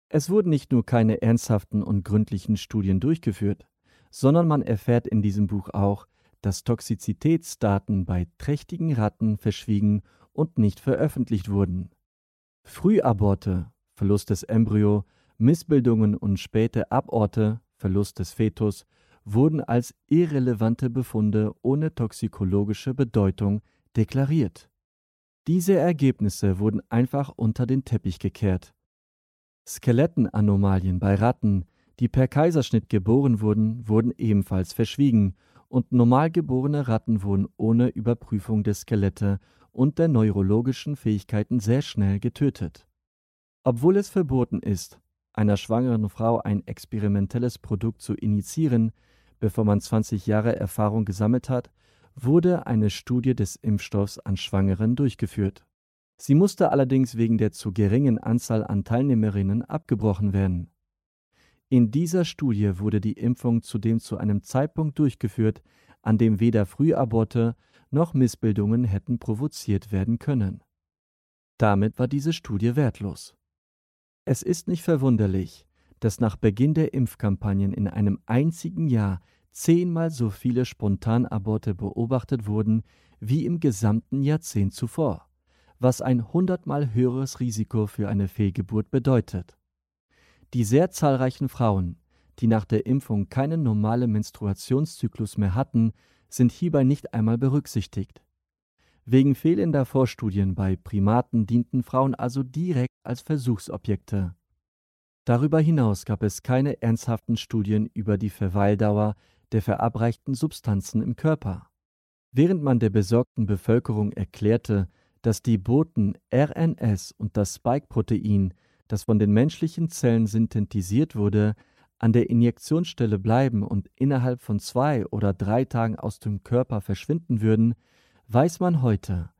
Es wurden nicht nur keine ernsthaften und gründlichen Studien durchgeführt, sondern man erfährt in diesem Buch auch, dass Toxizitätsdaten bei trächtigen Ratten verschwiegen und nicht veröffentlicht wurden. Frühaborte, Verlust des Embryo, Missbildungen und späte Aborte, Verlust des Fetus, wurden als irrelevante Befunde ohne toxikologische Bedeutung deklariert. Diese Ergebnisse wurden einfach unter den Teppich gekehrt. Skelettenanomalien bei Ratten, die per Kaiserschnitt geboren wurden, wurden ebenfalls verschwiegen und normal geborene Ratten wurden ohne Überprüfung der Skelette und der neurologischen Fähigkeiten sehr schnell getötet. Obwohl es verboten ist, einer schwangeren Frau ein experimentelles Produkt zu injizieren, bevor man 20 Jahre Erfahrung gesammelt hat, wurde eine Studie des Impfstoffs an Schwangeren durchgeführt. Sie musste allerdings wegen der zu geringen Anzahl an Teilnehmerinnen abgebrochen werden. In dieser Studie wurde die Impfung zudem zu einem Zeitpunkt durchgeführt, an dem weder Frühaborte noch Missbildungen hätten provoziert werden können. Damit war diese Studie wertlos. Es ist nicht verwunderlich, dass nach Beginn der Impfkampagnen in einem einzigen Jahr 10-mal so viele Spontanaborte beobachtet wurden wie im gesamten Jahrzehnt zuvor, was ein 100-mal höheres Risiko für eine Fehlgeburt bedeutet. Die sehr zahlreichen Frauen, die nach der Impfung keinen normalen Menstruationszyklus mehr hatten, sind hierbei nicht einmal berücksichtigt. Wegen fehlender Vorstudien bei Primaten dienten Frauen also direkt als Versuchsobjekte. Darüber hinaus gab es keine ernsthaften Studien über die Verweildauer der verabreichten Substanzen im Körper. Während man der besorgten Bevölkerung erklärte, dass die Boten RNS und das Spike-Protein, das von den menschlichen Zellen synthetisiert wurde, an der Injektionsstelle bleiben und innerhalb von 2 oder 3 Tagen aus dem Körper verschwinden würden, weiß man heute,